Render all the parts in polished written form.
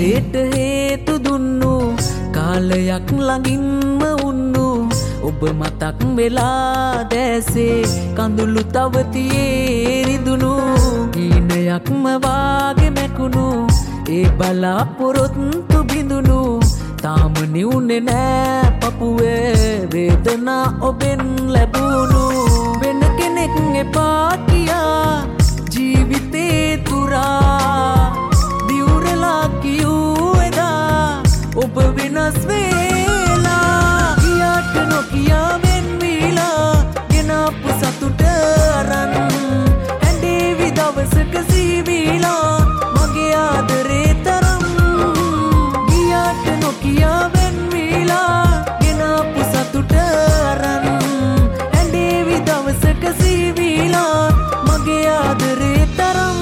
ආදරේට හේතු දුන්නු කාලයක් ළඟින්ම උන්නු ඔබ මතක් වෙලා දැසේ කඳුළු තවතියේ රිදුණු හීනයක්ම වාගේ මැකුණු ඒ බලාපොරොත්තු බිඳුණු තාම නිවුනේ නෑ පපුවේ වේදනා ඔබෙන් ලැබුණු වෙන කෙනෙක් එපා කියා ජීවිතේ තුරා දියුරලා කියූ එදා ඔබ වෙනස් වෙලා කියාට නොකියා වෙන් වීලා ගෙනාපු සතුට අරන් ඇඬේවි දවසක සීවීලා මගේ ආදරේ තරම් කියාට නොකියා වෙන් වීලා ගෙනාපු සතුට අරන් ඇඬේවි දවසක සීවීලා මගේ ආදරේ තරම්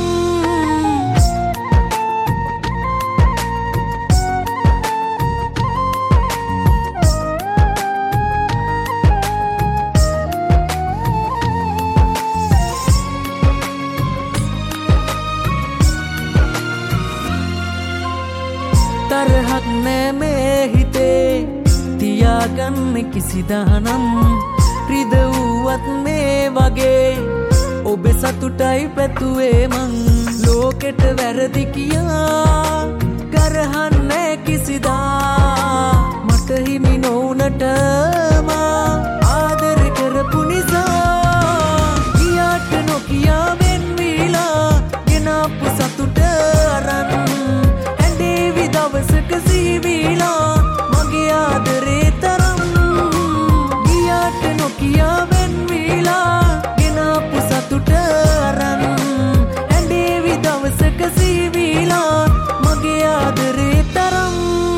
තරහක් නෑ මේ හිතේ තියාගන්න කිසිදානම් රිදවුවත් මේ වගේ ඔබේ සතුටයි පැතුවේ මං ලෝකෙට වැරදි කියා කරහන්නේ කිසිදා මට හිමි නොවුනට මා ආදර කරපු නිසා කියාට නොකියා වෙන් වීලා ගෙනාපු සතුට අරන් ඇඬේවි දවසක සීවීලා මගේ ආදරේ තරම් කියාට නොකියා වෙන් වීලා ගෙනාපු සතුට අරන් ඇඬේවි දවසක සීවීලා මගේ ආදරේ තරම්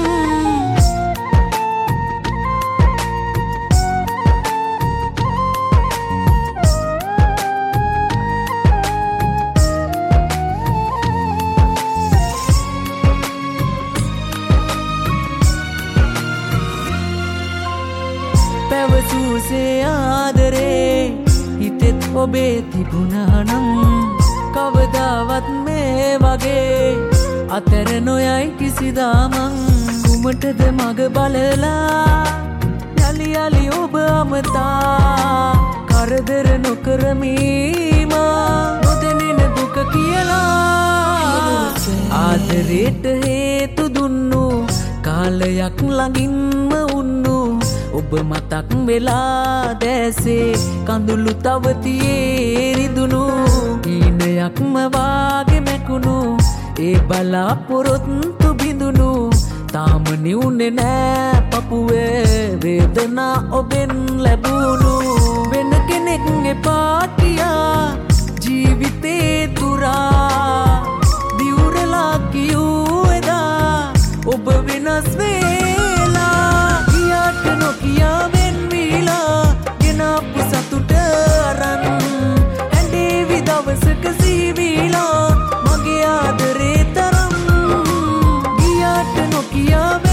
පැවසූසේ ආදරේ හිතෙත් ඔබේ තිබුණානම් කවදාවත් මේ වගේ අතර නොයයි කිසිදාමං කුමටද මග බලලා යලි යලි ඔබ අමතා කරදර නොකරමීමා නොදෙනෙන දුක කියලා ආදරේට හේතු දුන්නු කාලයක් ළඟින්ම උන්නු ඔබ මතක් වෙලා දැසේ කඳුළු තවතියේ රිදුණු හීනයක්ම වාගේ මැකුණු ඒ බලාපොරොත්තු බිඳුණු තාම නිවුනේ නෑ පපුවේ වේදනා ඔබෙන් ලැබුණු වෙන කෙනෙක් එපා කියා ජීවිතේ තුරා දියුරලා කියූ එදා ඔබ වෙනස් වෙලා කියාට නොකියා වෙන් වීලා ගෙනාපු සතුට අරන් ඇඬේවි දවසක සීවීලා මගේ ආදරේ තරම් කියාට නොකියා